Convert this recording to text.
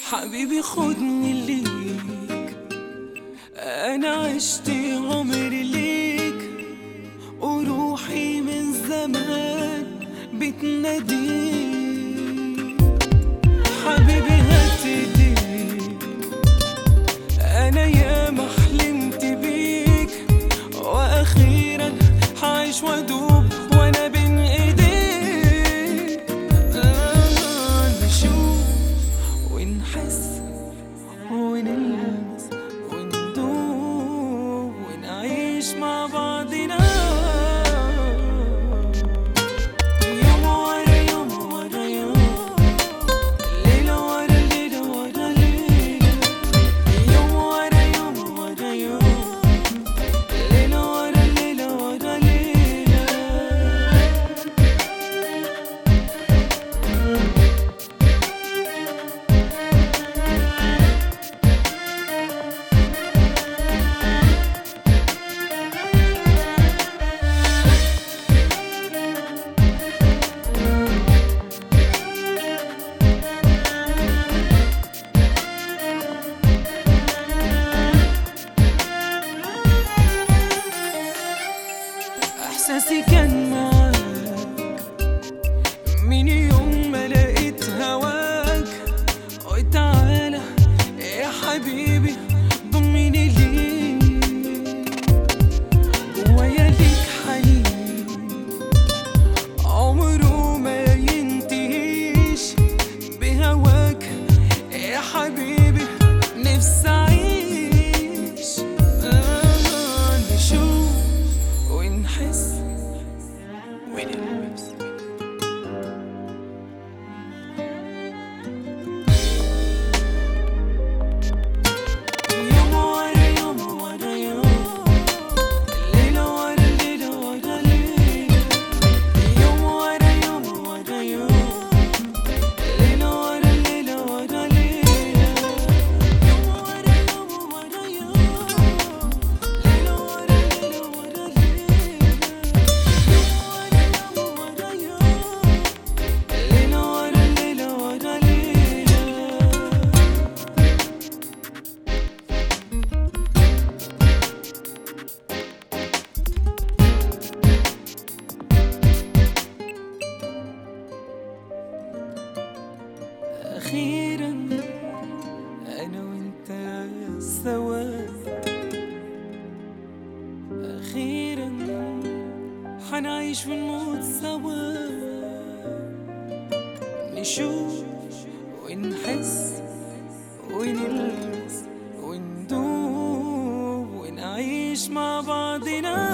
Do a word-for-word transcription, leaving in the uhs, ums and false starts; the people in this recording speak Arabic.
حبيبي خدني ليك، أنا عشت عمري ليك، وروحي من زمان بتناديك. حبيبي هات ايديك، أنا ياما حلمت بيك، وأخيرا حعيش وأدوب وأنا بين إيديك. آه نشوف ونحس ونلمس وندوب ونعيش مع بعضنا، يوم ورا يوم ورا يوم، ليلة ورا ليلة ورا ليلة، يوم ورا يوم ورا يوم، ليلة ورا ليلة ورا ليلة. إحساسي كان معاك من يوم ما لقيت هواك، وتعالى يا حبيبي ضمني ليك، جوايا ليك حنين عمره ما ينتهيش، بهواك يا حبيبي نفسي أعيش. آه نشوف ونحس ونلمس يوم ورا يوم ورا يوم، ليلة ورا ليلة ورا ليلة، يوم ورا يوم ورا يوم، ليلة ورا ليلة ورا ليلة، يوم ورا يوم ورا يوم، ليلة ورا ليلة ورا ليلة، يوم ورا يوم ورا يوم، ليلة ورا ليلة ورا ليلة. أخيرا أنا وأنت سوا، أخيرا حنعيش ونموت سوا، نشوف ونحس ونلمس وندوب ونعيش مع بعضنا.